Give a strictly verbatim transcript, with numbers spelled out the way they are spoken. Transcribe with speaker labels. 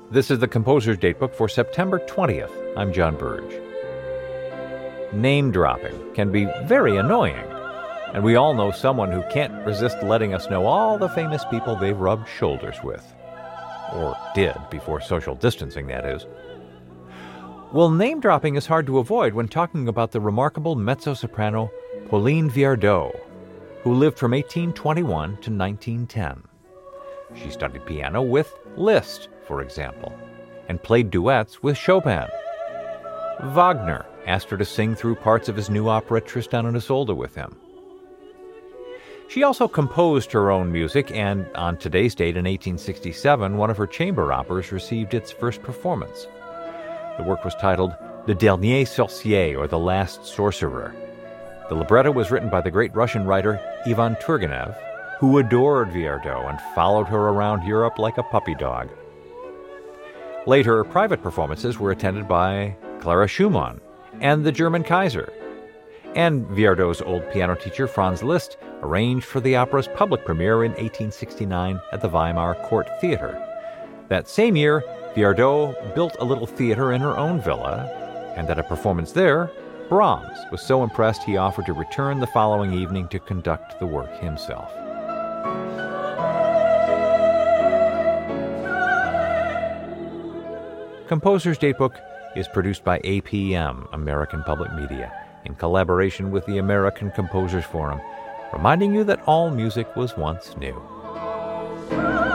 Speaker 1: This is the Composer's Datebook for September twentieth. I'm John Burge. Name dropping can be very annoying, and we all know someone who can't resist letting us know all the famous people they've rubbed shoulders with. Or did, before social distancing, that is. Well, name dropping is hard to avoid when talking about the remarkable mezzo-soprano Pauline Viardot, who lived from eighteen twenty-one to nineteen ten. She studied piano with Liszt, for example, and played duets with Chopin. Wagner asked her to sing through parts of his new opera Tristan and Isolde with him. She also composed her own music, and on today's date in eighteen sixty-seven, one of her chamber operas received its first performance. The work was titled Le Dernier Sorcier, or The Last Sorcerer. The libretto was written by the great Russian writer Ivan Turgenev, who adored Viardot and followed her around Europe like a puppy dog. Later, private performances were attended by Clara Schumann and the German Kaiser. And Viardot's old piano teacher, Franz Liszt, arranged for the opera's public premiere in eighteen sixty-nine at the Weimar Court Theater. That same year, Viardot built a little theater in her own villa, and at a performance there, Brahms was so impressed he offered to return the following evening to conduct the work himself. Composer's Datebook is produced by A P M, American Public Media, in collaboration with the American Composers Forum, reminding you that all music was once new.